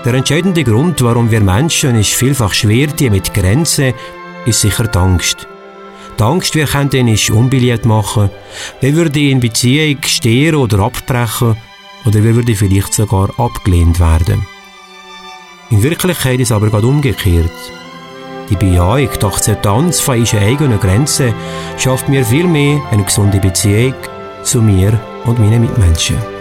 Der entscheidende Grund, warum wir Menschen uns vielfach schwer tun mit Grenzen, ist sicher die Angst. Die Angst, wir könnten uns unbeliebt machen, wir würden in Beziehung stehen oder abbrechen oder wir würden vielleicht sogar abgelehnt werden. In Wirklichkeit ist es aber gerade umgekehrt. Die Bejahung, die Akzeptanz von unseren eigenen Grenzen schafft mir viel mehr eine gesunde Beziehung zu mir und meinen Mitmenschen.